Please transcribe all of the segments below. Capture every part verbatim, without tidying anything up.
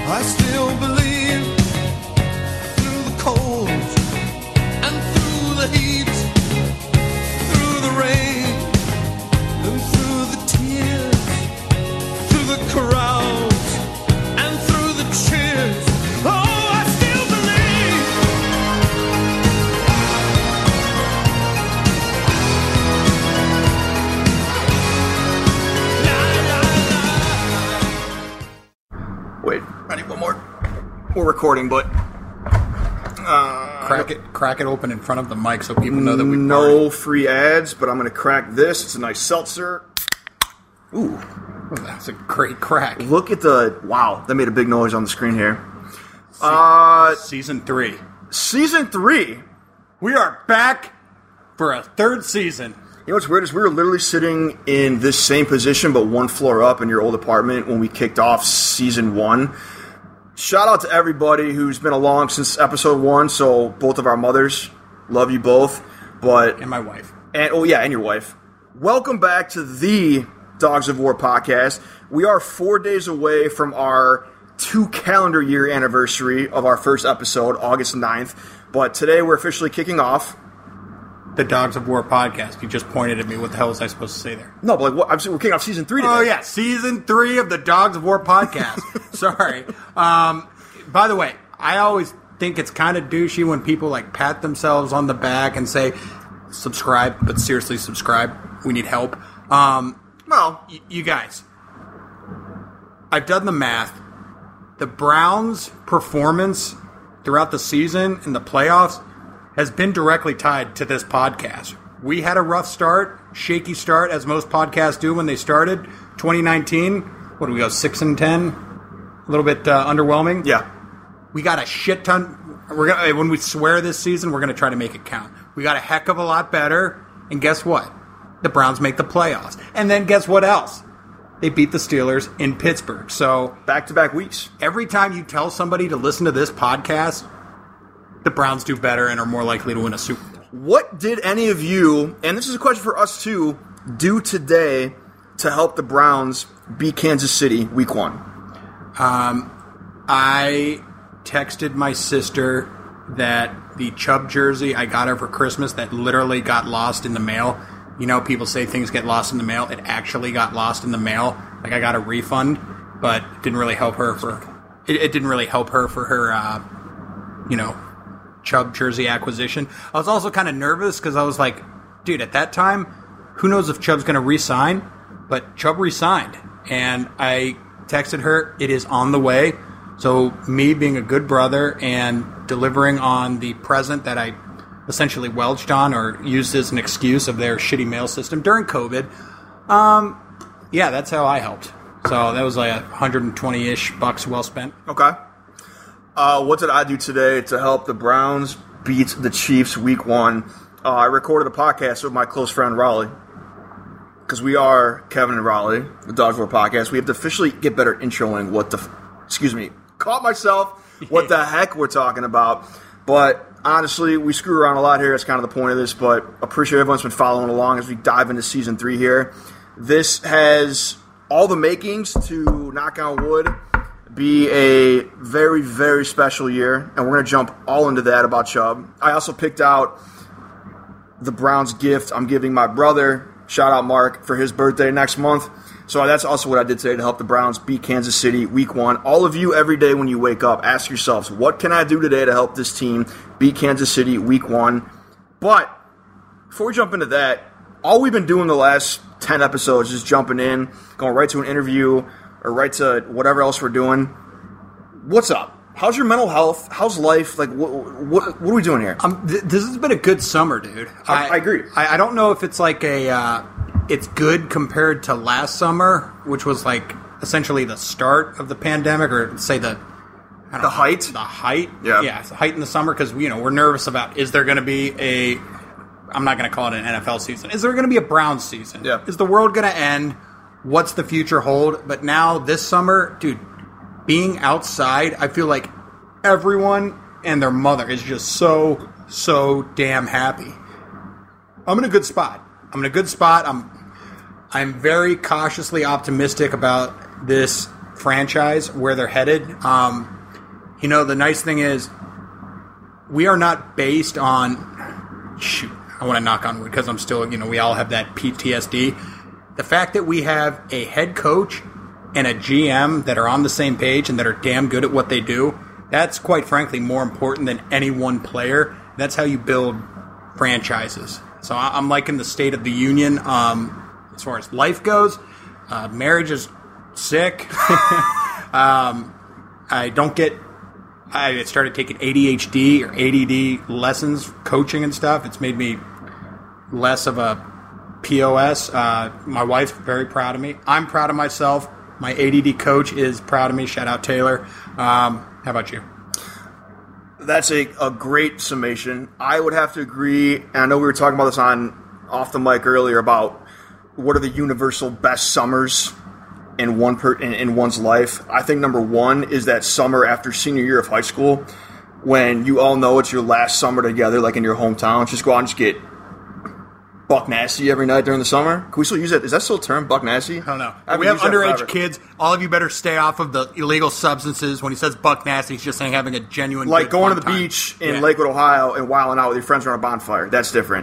I still believe through the cold and through the heat, through the rain and through the tears, through the crowds and through the cheers. Oh, I still believe. La, la, la. Wait, ready? One more. We're recording, but uh, Crack it, crack it open in front of the mic so people know that we no free ads. But I'm going to crack this. It's a nice seltzer. Ooh, Oh, that's a great crack. look at the wow! That made a big noise on the screen here. Uh, Season three. season three. We are back for a third season. You know what's weird is we were literally sitting in this same position, but one floor up in your old apartment when we kicked off season one. Shout out to everybody who's been along since episode one. So both of our mothers, love you both. But And my wife. and oh yeah, and your wife. Welcome back to the Dogs of War podcast. We are four days away from our two calendar year anniversary of our first episode, August ninth. But today we're officially kicking off. The Dogs of War podcast. You just pointed at me. What the hell was I supposed to say there? No, but like what, I'm saying we're kicking off season three today. Oh, yeah. Season three of the Dogs of War podcast. Sorry. Um, by the way, I always think it's kind of douchey when people like pat themselves on the back and say, subscribe, but seriously, subscribe. We need help. Um, Well, y- you guys, I've done the math. The Browns' performance throughout the season in the playoffs has been directly tied to this podcast. We had a rough start, shaky start, as most podcasts do when they started. twenty nineteen, what do we go, six and ten? A little bit uh, underwhelming. yeah. We got a shit ton. We're gonna when we swear this season, we're gonna try to make it count. We got a heck of a lot better, and guess what? The Browns make the playoffs, and then guess what else? They beat the Steelers in Pittsburgh. So Back-to-back weeks. every time you tell somebody to listen to this podcast, the Browns do better and are more likely to win a Super Bowl. What did any of you, and this is a question for us too, do today to help the Browns beat Kansas City week one? I texted my sister that the Chubb jersey I got her for Christmas that literally got lost in the mail. You know, people say things get lost in the mail. It actually got lost in the mail. Like, I got a refund, but it didn't really help her for it, it didn't really help her for her uh, you know, Chubb jersey acquisition. I was also kind of nervous because I was like, dude, at that time, who knows if Chubb's going to re-sign? But Chubb re-signed, and I texted her, it is on the way. So me being a good brother and delivering on the present that I essentially welched on or used as an excuse of their shitty mail system during COVID, um, yeah, that's how I helped. So that was like one hundred twenty-ish bucks well spent. Okay. Uh, what did I do today to help the Browns beat the Chiefs week one? Uh, I recorded a podcast with my close friend Raleigh. Because we are Kevin and Raleigh, the Dogs War podcast. We have to officially get better introing what the... F- excuse me. Caught myself. What the heck we're talking about. But honestly, we screw around a lot here. That's kind of the point of this. But appreciate everyone's been following along as we dive into season three here. This has all the makings to, knock on wood, be a very, very special year. And we're going to jump all into that about Chubb. I also picked out the Browns gift I'm giving my brother. Shout out Mark for his birthday next month. So that's also what I did today to help the Browns beat Kansas City week one. All of you, every day when you wake up, ask yourselves, what can I do today to help this team beat Kansas City week one? But before we jump into that, all we've been doing the last ten episodes is jumping in, going right to an interview or right to whatever else we're doing. What's up? How's your mental health? How's life? Like, what what, what are we doing here? Um, th- this has been a good summer, dude. I- I agree. I, I don't know if it's like a, uh, it's good compared to last summer, which was like essentially the start of the pandemic, or say the, I don't The know, height? the height, Yeah. yeah, it's the height in the summer because you know we're nervous about is there going to be a, I'm not going to call it an N F L season. Is there going to be a Browns season? Yeah. Is the world going to end? What's the future hold? But now this summer, dude, being outside, I feel like everyone and their mother is just so, so damn happy. I'm in a good spot. I'm in a good spot. I'm I'm very cautiously optimistic about this franchise, where they're headed. Um, you know, the nice thing is we are not based on, shoot, I want to knock on wood because I'm still, you know, we all have that P T S D. The fact that we have a head coach and a G M that are on the same page and that are damn good at what they do, that's quite frankly more important than any one player. That's how you build franchises. So I'm liking the State of the Union um, as far as life goes. Uh, marriage is sick. um, I don't get... I started taking A D H D or A D D lessons, coaching and stuff. It's made me less of a P O S. Uh, my wife's very proud of me. I'm proud of myself. My A D D coach is proud of me. Shout out Taylor. Um, how about you? That's a, a great summation. I would have to agree, and I know we were talking about this on off the mic earlier about what are the universal best summers in one per, in, in one's life. I think number one is that summer after senior year of high school when you all know it's your last summer together, like in your hometown. Just go out and just get buck nasty every night during the summer. Can we still use that? Is that still a term, buck nasty? I don't know. I We have used that underage forever. kids. All of you better stay off of the illegal substances. When he says buck nasty, he's just saying having a genuine Like good, going to fun the time. beach in Yeah. Lakewood, Ohio, and wilding out with your friends around a bonfire. That's different.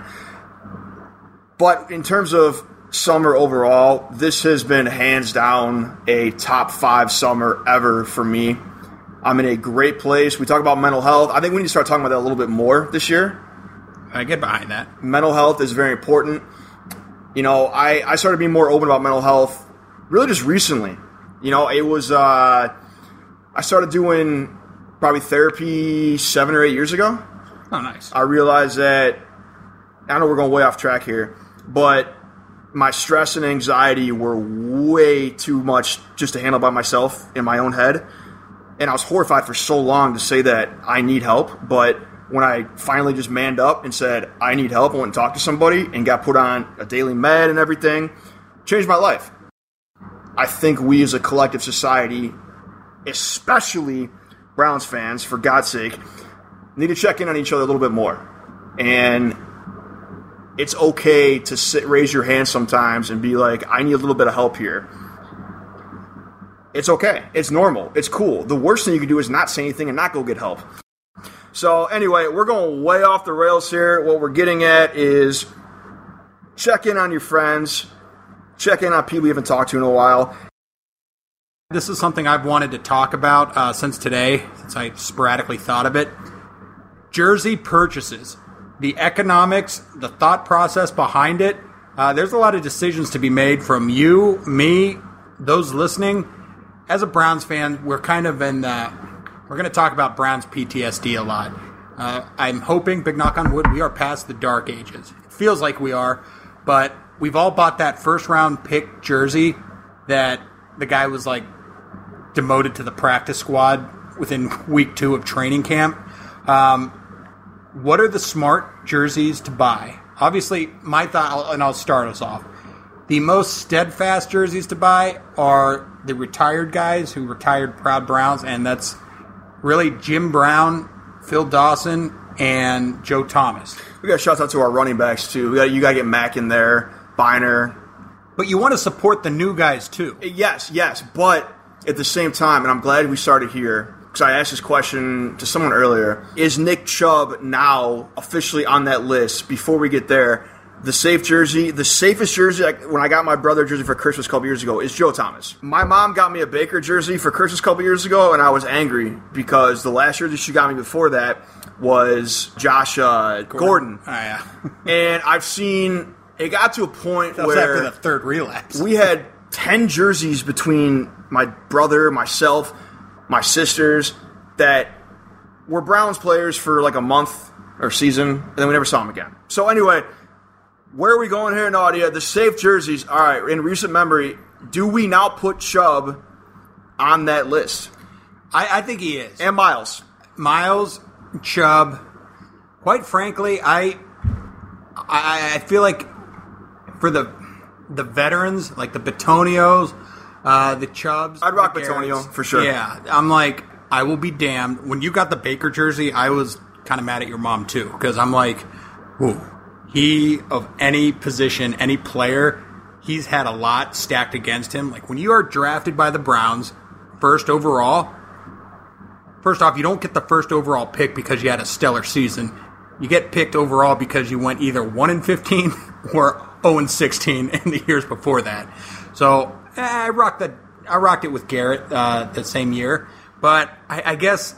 But in terms of summer overall, this has been hands down a top five summer ever for me. I'm in a great place. We talk about mental health. I think we need to start talking about that a little bit more this year. I get behind that. Mental health is very important. You know, I, I started being more open about mental health really just recently. You know, it was, uh, I started doing probably therapy seven or eight years ago. Oh, nice. I realized that, I know we're going way off track here, but my stress and anxiety were way too much just to handle by myself in my own head. And I was horrified for so long to say that I need help. But when I finally just manned up and said, I need help, I went and talked to somebody and got put on a daily med and everything, changed my life. I think we as a collective society, especially Browns fans, for God's sake, need to check in on each other a little bit more. And it's okay to sit, raise your hand sometimes and be like, I need a little bit of help here. It's okay. It's normal. It's cool. The worst thing you can do is not say anything and not go get help. So anyway, we're going way off the rails here. What we're getting at is check in on your friends. Check in on people you haven't talked to in a while. This is something I've wanted to talk about uh, since today, since I sporadically thought of it. Jersey purchases. The economics, the thought process behind it. Uh, there's a lot of decisions to be made from you, me, those listening. As a Browns fan, we're kind of in the... We're going to talk about Browns P T S D a lot. Uh, I'm hoping, big knock on wood, we are past the dark ages. It feels like we are, but we've all bought that first-round pick jersey that the guy was, like, demoted to the practice squad within week two of training camp. Um, what are the smart jerseys to buy? Obviously, my thought, and I'll start us off, the most steadfast jerseys to buy are the retired guys who retired proud Browns, and that's really Jim Brown, Phil Dawson, and Joe Thomas. We got to shout out to our running backs, too. We got You got to get Mack in there, Biner. But you want to support the new guys, too. Yes, yes, but at the same time, and I'm glad we started here, because I asked this question to someone earlier, is Nick Chubb now officially on that list? Before we get there, the safe jersey, the safest jersey, like when I got my brother jersey for Christmas a couple years ago, is Joe Thomas. My mom got me a Baker jersey for Christmas a couple years ago, and I was angry because the last jersey she got me before that was Josh uh, Gordon. Gordon. Oh, yeah. And I've seen, it got to a point That was where after the third relapse. we had ten jerseys between my brother, myself, my sisters, that were Browns players for like a month or season, and then we never saw them again. So anyway, where are we going here, Nadia? The safe jerseys. All right, in recent memory, do we now put Chubb on that list? I, I think he is. And Miles. Miles, Chubb. Quite frankly, I, I I feel like for the the veterans, like the Batonios, uh, the Chubbs. I'd rock the Batonio, Garretts, for sure. Yeah, I'm like, I will be damned. When you got the Baker jersey, I was kind of mad at your mom, too, because I'm like, whoa. He, of any position, any player, he's had a lot stacked against him. Like, when you are drafted by the Browns, first overall. First off, you don't get the first overall pick because you had a stellar season. You get picked overall because you went either one and fifteen or oh and sixteen in the years before that. So eh, I rocked that. I rocked it with Garrett uh, the same year, but I, I guess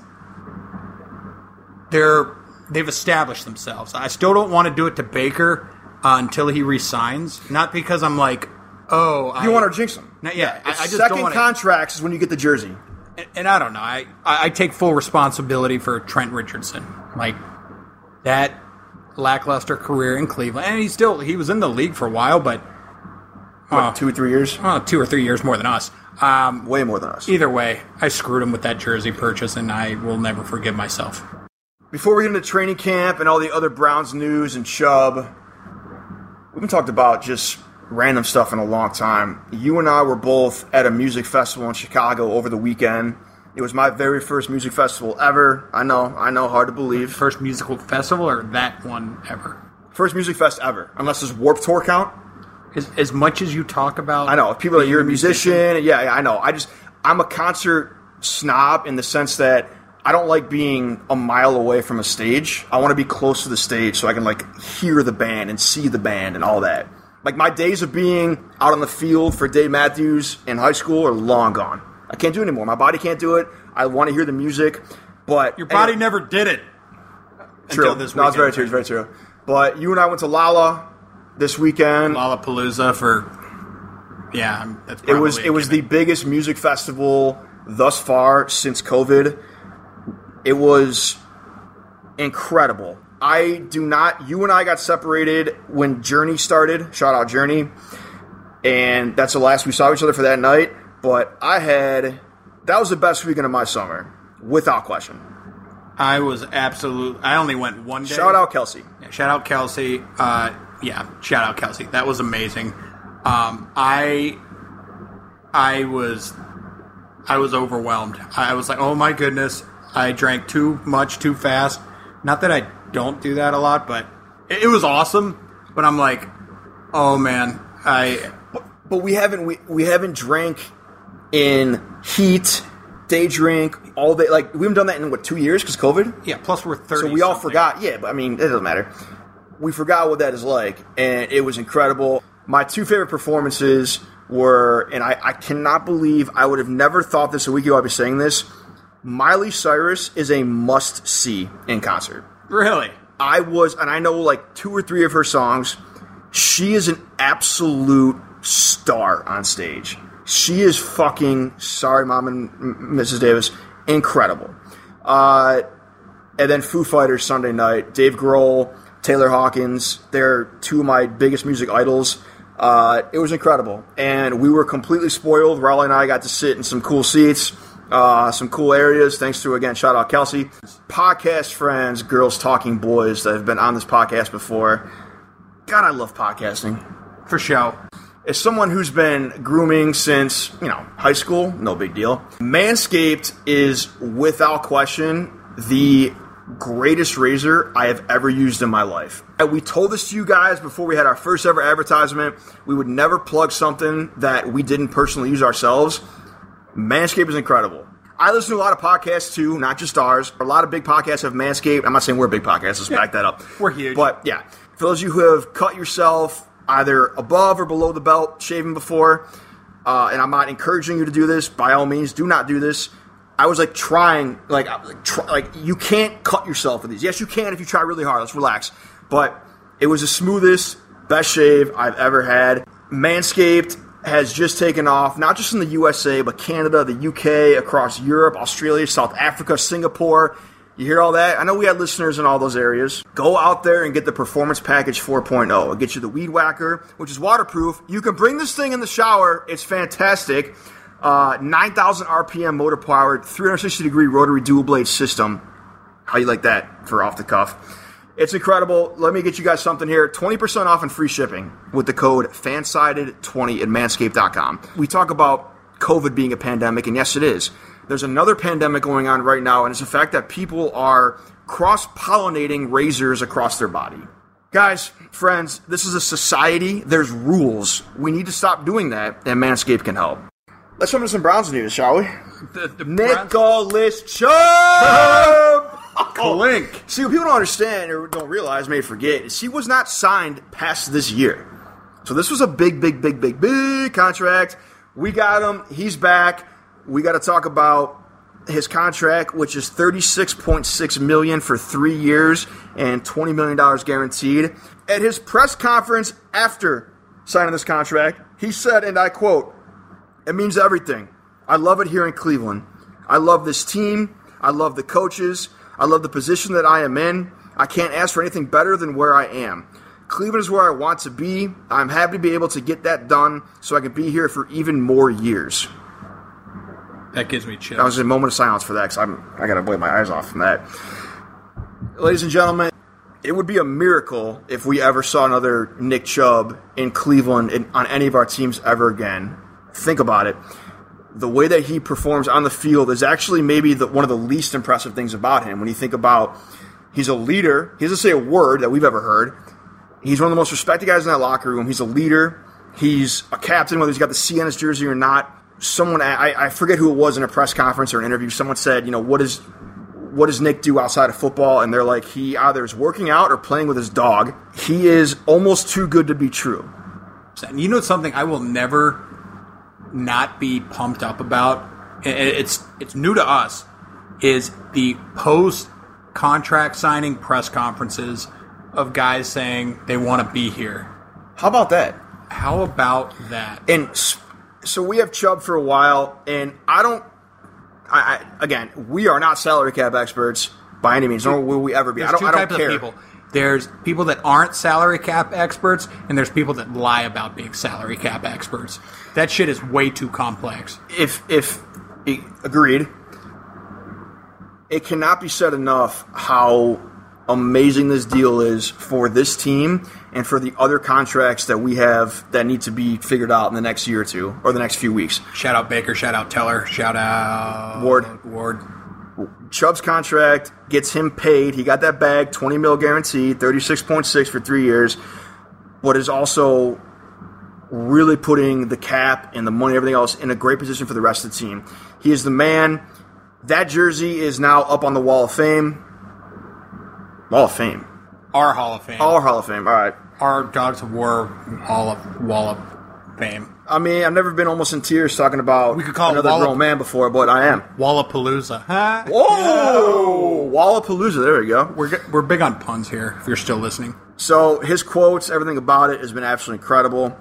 they're they've established themselves. I still don't want to do it to Baker uh, until he resigns. Not because I'm like, oh, you I, want to jinx him? Not, yeah, I, I just second don't want contracts is when you get the jersey. And, and I don't know. I, I I take full responsibility for Trent Richardson. Like that lackluster career in Cleveland, and he still he was in the league for a while, but What, uh, two or three years? uh, two or three years more than us. Um, Way more than us. Either way, I screwed him with that jersey purchase, and I will never forgive myself. Before we get into training camp and all the other Browns news and Chubb, we haven't talked about just random stuff in a long time. You and I were both at a music festival in Chicago over the weekend. It was my very first music festival ever. I know, I know, hard to believe. First musical festival, or that one ever? First music fest ever, unless there's Warped Tour count. As, as much as you talk about, I know people. Are, being you're a musician. Yeah, yeah, I know. I just I'm a concert snob in the sense that I don't like being a mile away from a stage. I want to be close to the stage so I can like hear the band and see the band and all that. Like my days of being out on the field for Dave Matthews in high school are long gone. I can't do it anymore. My body can't do it. I want to hear the music, but your body anyway, never did it. True. Until this no, it's very weekend. true. It's very true. But you and I went to Lala this weekend. Lollapalooza for yeah. That's It was probably it was a the given. biggest music festival thus far since COVID. It was incredible. I do not. You and I got separated when Journey started. Shout out Journey, and that's the last we saw each other for that night. But I had that was the best weekend of my summer, without question. I was absolute. I only went one day. Shout out Kelsey. Yeah, shout out Kelsey. Uh, yeah, shout out Kelsey. That was amazing. Um, I I was I was overwhelmed. I was like, oh my goodness, I drank too much too fast. Not that I don't do that a lot, but it, it was awesome. But I'm like, oh man, I. But, but we haven't we, we haven't drank in heat, day drink all day. Like we haven't done that in what two years because COVID. Yeah. Plus we're thirty. So we all something. forgot. Yeah, but I mean, it doesn't matter. We forgot what that is like, and it was incredible. My two favorite performances were, and I, I cannot believe I would have never thought this a week ago I'd be saying this, Miley Cyrus is a must-see in concert. Really? I was, and I know like two or three of her songs. She is an absolute star on stage. She is fucking, sorry, Mom and Missus Davis, incredible. Uh, and then Foo Fighters Sunday night, Dave Grohl, Taylor Hawkins, they're two of my biggest music idols. Uh, it was incredible. And we were completely spoiled. Raleigh and I got to sit in some cool seats, uh, some cool areas, thanks to, again, shout out Kelsey. Podcast friends, girls talking boys that have been on this podcast before. God, I love podcasting. For show. As someone who's been grooming since, you know, high school, no big deal. Manscaped is, without question, the greatest razor I have ever used in my life. We told this to you guys before we had our first ever advertisement. We would never plug something that we didn't personally use ourselves. Manscaped is incredible. I listen to a lot of podcasts too, not just ours. A lot of big podcasts have Manscaped. I'm not saying we're a big podcast. Let's Yeah. back that up. We're huge. But yeah, for those of you who have cut yourself either above or below the belt shaving before, uh, and I'm not encouraging you to do this, by all means, do not do this. I was like trying, like, like, try, like you can't cut yourself with these. Yes, you can if you try really hard. Let's relax. But it was the smoothest, best shave I've ever had. Manscaped has just taken off, not just in the U S A, but Canada, the U K, across Europe, Australia, South Africa, Singapore. You hear all that? I know we had listeners in all those areas. Go out there and get the Performance Package four point oh. It'll get you the Weed Whacker, which is waterproof. You can bring this thing in the shower. It's fantastic. Uh, nine thousand R P M motor-powered, three hundred sixty degree rotary dual-blade system. How you like that for off the cuff? It's incredible. Let me get you guys something here. twenty percent off and free shipping with the code fansided twenty at manscaped dot com. We talk about COVID being a pandemic, and yes, it is. There's another pandemic going on right now, and it's the fact that people are cross-pollinating razors across their body. Guys, friends, this is a society. There's rules. We need to stop doing that, and Manscaped can help. Let's jump into some Browns news, shall we? The, the Nicholas Chubb! Clink. See, what people don't understand or don't realize, may forget, is he was not signed past this year. So this was a big, big, big, big, big contract. We got him. He's back. We got to talk about his contract, which is thirty-six point six million dollars for three years and twenty million dollars guaranteed. At his press conference after signing this contract, he said, and I quote, "It means everything. I love it here in Cleveland. I love this team. I love the coaches. I love the position that I am in. I can't ask for anything better than where I am. Cleveland is where I want to be. I'm happy to be able to get that done so I can be here for even more years." That gives me chills. That was a moment of silence for that because I'm I got to wipe my eyes off from that. Ladies and gentlemen, it would be a miracle if we ever saw another Nick Chubb in Cleveland in, on any of our teams ever again. Think about it. The way that he performs on the field is actually maybe the, one of the least impressive things about him. When you think about he's a leader. He doesn't say a word that we've ever heard. He's one of the most respected guys in that locker room. He's a leader. He's a captain, whether he's got the C on his jersey or not. Someone, I, I forget who it was in a press conference or an interview, someone said, you know, what is what does Nick do outside of football? And they're like, he either is working out or playing with his dog. He is almost too good to be true. You know something I will never not be pumped up about? It's it's new to us, is the post-contract signing press conferences of guys saying they want to be here. How about that? How about that? And so we have Chubb for a while, and I don't, I, I again, we are not salary cap experts by any means, nor will we ever be. There's I don't, two I don't types care. of people. There's people that aren't salary cap experts, and there's people that lie about being salary cap experts. That shit is way too complex. If, if, agreed, it cannot be said enough how amazing this deal is for this team and for the other contracts that we have that need to be figured out in the next year or two or the next few weeks. Shout out Baker, shout out Teller, shout out Ward. Ward. Chubb's contract gets him paid. He got that bag, twenty mil guaranteed, thirty-six point six for three years, but is also really putting the cap and the money and everything else in a great position for the rest of the team. He is the man. That jersey is now up on the Wall of Fame. Wall of Fame. Our Hall of Fame. Our Hall of Fame, all right. Our Dogs of War Hall of Wall of Fame. I mean, I've never been almost in tears talking about we could call another Wallop- grown man before, but I am. Wallapalooza. Huh? Whoa! Wallapalooza, there we go. We're, we're big on puns here, if you're still listening. So, his quotes, everything about it has been absolutely incredible.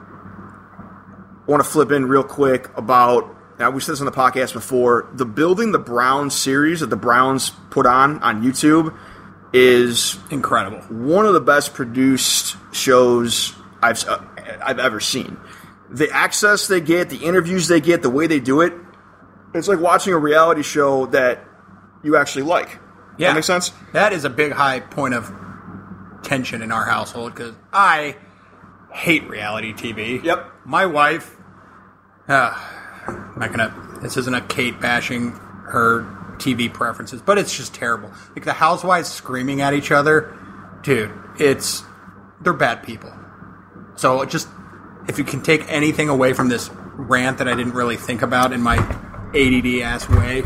I want to flip in real quick about, now we said this on the podcast before, the Building the Browns series that the Browns put on on YouTube is incredible. One of the best produced shows I've uh, I've ever seen. The access they get, the interviews they get, the way they do it, it's like watching a reality show that you actually like. Yeah. That makes sense? That is a big high point of tension in our household because I hate reality T V. Yep. My wife, uh, I'm not gonna, this isn't a Kate bashing her T V preferences, but it's just terrible. Like the housewives screaming at each other, dude, it's, they're bad people. So just, if you can take anything away from this rant that I didn't really think about in my A D D-ass way,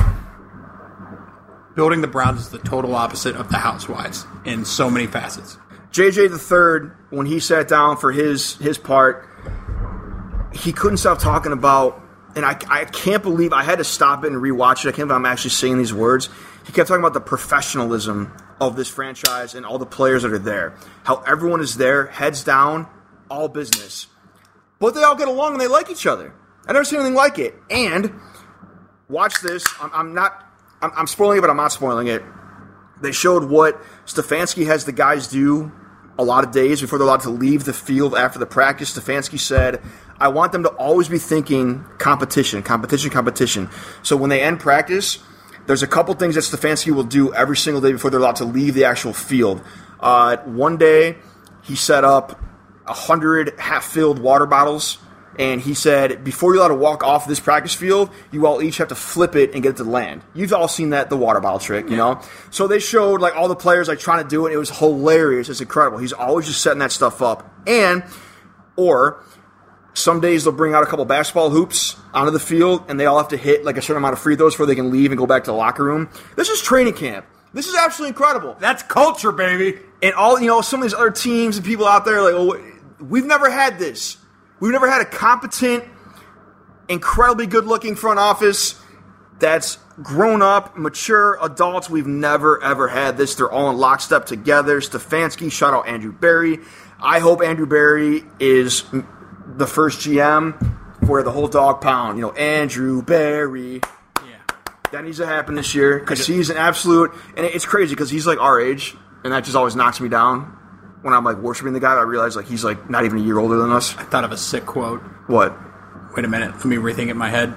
Building the Browns is the total opposite of the housewives in so many facets. J J the third, when he sat down for his his part, he couldn't stop talking about, and I, I can't believe, I had to stop it and rewatch it. I can't believe I'm actually saying these words. He kept talking about the professionalism of this franchise and all the players that are there. How everyone is there, heads down, all business. But they all get along and they like each other. I've never seen anything like it. And watch this. I'm, I'm not. I'm, I'm spoiling it, but I'm not spoiling it. They showed what Stefanski has the guys do a lot of days before they're allowed to leave the field after the practice. Stefanski said, I want them to always be thinking competition, competition, competition. So when they end practice, there's a couple things that Stefanski will do every single day before they're allowed to leave the actual field. Uh, one day, he set up one hundred half-filled water bottles, and he said, before you're allowed to walk off this practice field, you all each have to flip it and get it to land. You've all seen that, the water bottle trick, you know? So they showed like all the players like trying to do it. It was hilarious. It's incredible. He's always just setting that stuff up. And, or, Some days they'll bring out a couple basketball hoops onto the field, and they all have to hit like a certain amount of free throws before they can leave and go back to the locker room. This is training camp. This is absolutely incredible. That's culture, baby. And all, you know, some of these other teams and people out there, like, oh, we've never had this. We've never had a competent, incredibly good-looking front office that's grown up, mature adults. We've never, ever had this. They're all in lockstep together. Stefanski, shout out Andrew Berry. I hope Andrew Berry is the first G M for the whole dog pound. You know, Andrew Berry. That needs to happen this year because he's an absolute, and it's crazy because he's like our age, and that just always knocks me down when I'm like worshiping the guy. I realize like he's like not even a year older than us. I thought of a sick quote. What? Wait a minute. Let me rethink it in my head.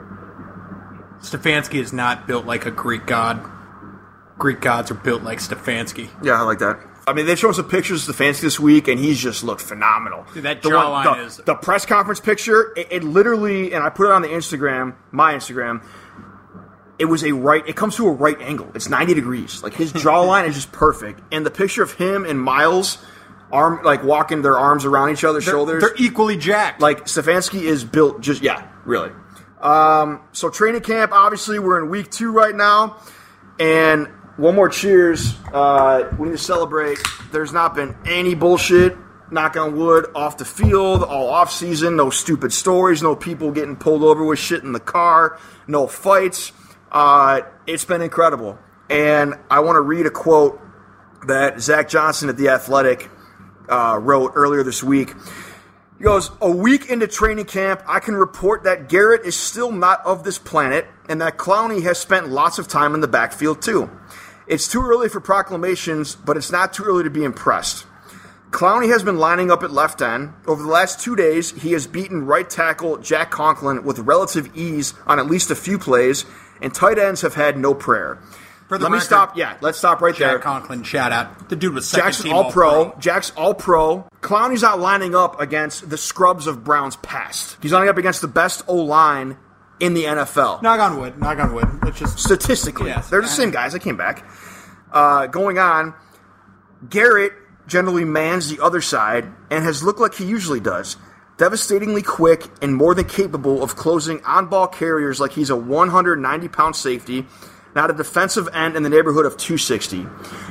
Stefanski is not built like a Greek god. Greek gods are built like Stefanski. Yeah, I like that. I mean, they've shown some pictures of Stefanski this week, and he's just looked phenomenal. Dude, that the jawline one, the, is... The press conference picture, it, it literally, and I put it on the Instagram, my Instagram, it was a right, it comes to a right angle. It's ninety degrees. Like, his jawline is just perfect. And the picture of him and Miles, arm like, walking their arms around each other's they're, shoulders. They're equally jacked. Like, Stefanski is built just, yeah, really. Um, so, training camp, obviously, we're in week two right now. And one more cheers. Uh, we need to celebrate. There's not been any bullshit, knock on wood, off the field, all off season. No stupid stories. No people getting pulled over with shit in the car. No fights. Uh, it's been incredible. And I want to read a quote that Zach Johnson at The Athletic uh, wrote earlier this week. He goes, "A week into training camp, I can report that Garrett is still not of this planet and that Clowney has spent lots of time in the backfield too. It's too early for proclamations, but it's not too early to be impressed. Clowney has been lining up at left end. Over the last two days, he has beaten right tackle Jack Conklin with relative ease on at least a few plays, and tight ends have had no prayer." For the Let me record, stop. Yeah, let's stop right Jack there. Conklin, shout out. The dude was second Jack's team all pro. All-Pro. Jack's all pro. Clowney's not lining up against the scrubs of Browns past. He's lining up against the best O-line in the N F L. Knock on wood. Knock on wood. Let's just Statistically. Yes. They're the same guys. I came back. Uh, going on, Garrett generally mans the other side and has looked like he usually does. Devastatingly quick and more than capable of closing on-ball carriers like he's a one hundred ninety pound safety, not a defensive end in the neighborhood of two sixty.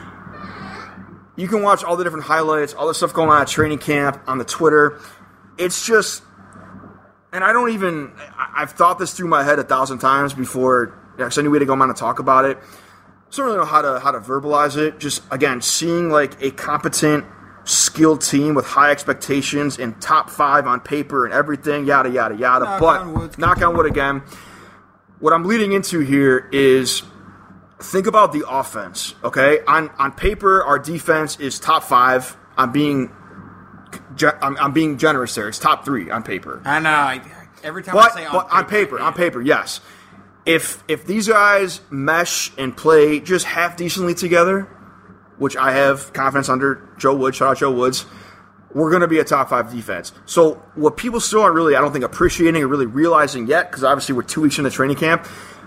You can watch all the different highlights, all the stuff going on at training camp, on the Twitter. It's just, and I don't even, I've thought this through my head a thousand times before, because I knew we had to go on and talk about it. I don't really know how to how to verbalize it. Just, again, seeing like a competent, skilled team with high expectations and top five on paper and everything, yada, yada, yada. Knock but, on wood. knock on wood again. What I'm leading into here is think about the offense, okay? On on paper, our defense is top five. I'm being I'm, I'm being generous there. It's top three on paper. I know. I, every time But, I say on but paper, on paper, yeah. on paper, yes. If if these guys mesh and play just half decently together, which I have confidence under Joe Woods, shout out Joe Woods, we're going to be a top five defense. So what people still aren't really, I don't think, appreciating or really realizing yet, because obviously we're two weeks into training camp,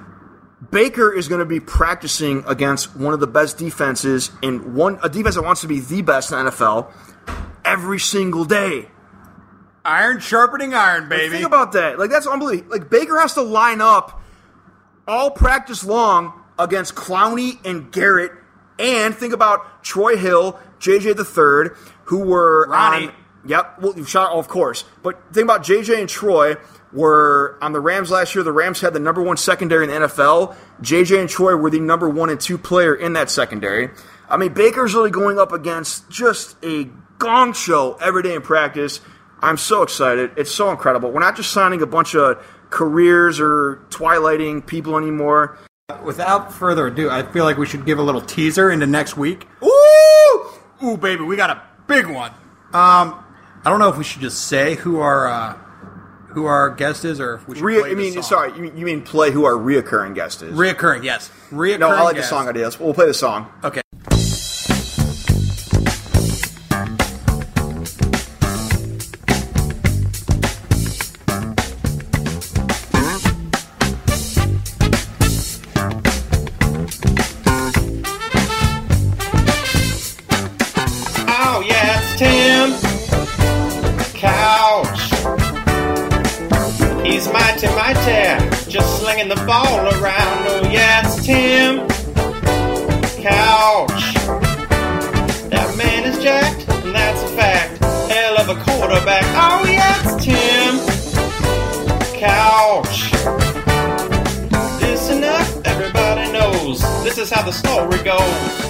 Baker is going to be practicing against one of the best defenses in one a defense that wants to be the best in the N F L every single day. Iron sharpening iron, baby. Like, think about that. Like, that's unbelievable. Like, Baker has to line up all practice long against Clowney and Garrett, and think about Troy Hill, J J the third, who were Ronnie. on. Yep, well, shot of course. But think about J J and Troy were on the Rams last year. The Rams had the number one secondary in the N F L. J J and Troy were the number one and two player in that secondary. I mean, Baker's really going up against just a gong show every day in practice. I'm so excited. It's so incredible. We're not just signing a bunch of careers or twilighting people anymore. Without further ado, I feel like we should give a little teaser into next week. Ooh! Ooh, baby, we got a big one. Um, I don't know if we should just say who our uh, who our guest is, or if we should Re- play I the mean, song. sorry, you mean, you mean play who our reoccurring guest is? Reoccurring, yes. Reoccurring. no, I like guest. the song idea. Let's- We'll play the song. Okay. Oh yeah, it's Tim Couch. the ball around. Oh yeah, it's Tim Couch. That man is jacked, and that's a fact. Hell of a quarterback. Oh yeah, it's Tim Couch. Listen up, everybody knows this is how the story goes.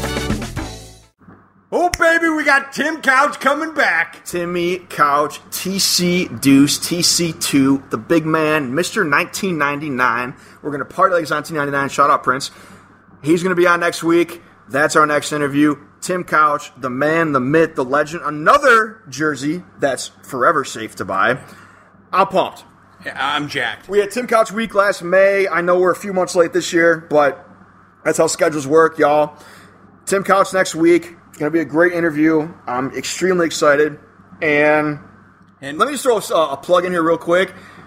Oh, baby, we got Tim Couch coming back. Timmy Couch, T C Deuce, T C two, the big man, Mister nineteen ninety-nine. We're going to party like it's nineteen ninety-nine. Shout out, Prince. He's going to be on next week. That's our next interview. Tim Couch, the man, the myth, the legend. Another jersey that's forever safe to buy. I'm pumped. Yeah, I'm jacked. We had Tim Couch week last May. I know we're a few months late this year, but that's how schedules work, y'all. Tim Couch next week. It's going to be a great interview. I'm extremely excited. And, and let me just throw a, a plug in here real quick.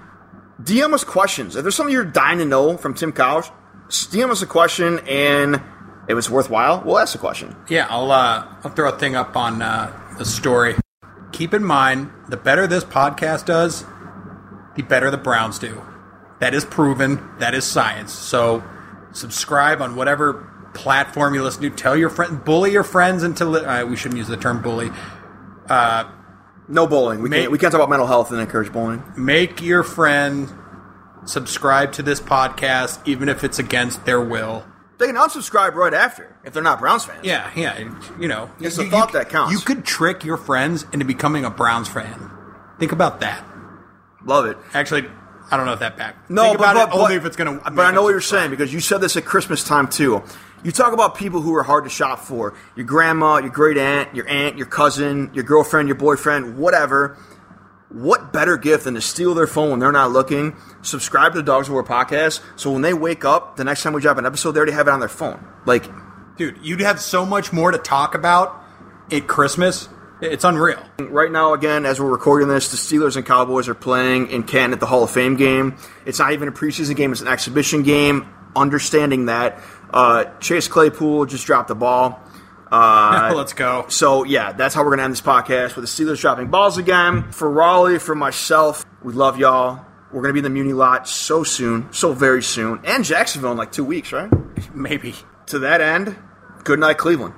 D M us questions. If there's something you're dying to know from Tim Couch, D M us a question, and if it's worthwhile, we'll ask the question. Yeah, I'll, uh, I'll throw a thing up on uh, the story. Keep in mind, the better this podcast does, the better the Browns do. That is proven. That is science. So subscribe on whatever platform you listen to. Tell your friend, bully your friends into. Li- uh, we shouldn't use the term bully. Uh, no bullying. We make, can't. We can't talk about mental health and encourage bullying. Make your friend subscribe to this podcast, even if it's against their will. They can unsubscribe right after if they're not Browns fans. Yeah, yeah. You know, it's you, the thought you, that counts. You could trick your friends into becoming a Browns fan. Think about that. Love it. Actually, I don't know if that back. No, Think but, about but, it only but, if it's going to. But I know what you're saying because you said this at Christmas time too. You talk about people who are hard to shop for. Your grandma, your great aunt, your aunt, your cousin, your girlfriend, your boyfriend, whatever. What better gift than to steal their phone when they're not looking, subscribe to the Dogs of War podcast, so when they wake up, the next time we drop an episode, they already have it on their phone. Like, dude, you'd have so much more to talk about at Christmas. It's unreal. Right now, again, as we're recording this, the Steelers and Cowboys are playing in Canton at the Hall of Fame game. It's not even a preseason game. It's an exhibition game. Understanding that, uh, Chase Claypool just dropped the ball. Uh, Let's go. So, yeah, that's how we're going to end this podcast with the Steelers dropping balls again. For Raleigh, for myself, we love y'all. We're going to be in the Muni lot so soon, so very soon. And Jacksonville in like two weeks, right? Maybe. To that end, good night, Cleveland.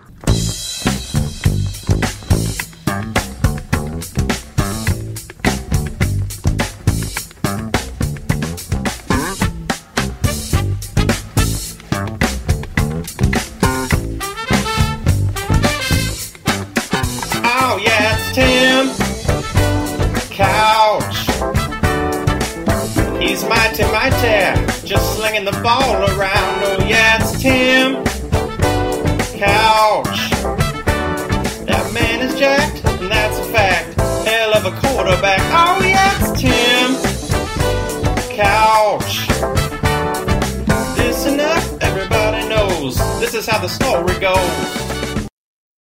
Just slinging the ball around. Oh yeah, it's Tim Couch. That man is jacked, and that's a fact. Hell of a quarterback. Oh yeah, it's Tim Couch. Listen up, everybody knows this is how the story goes.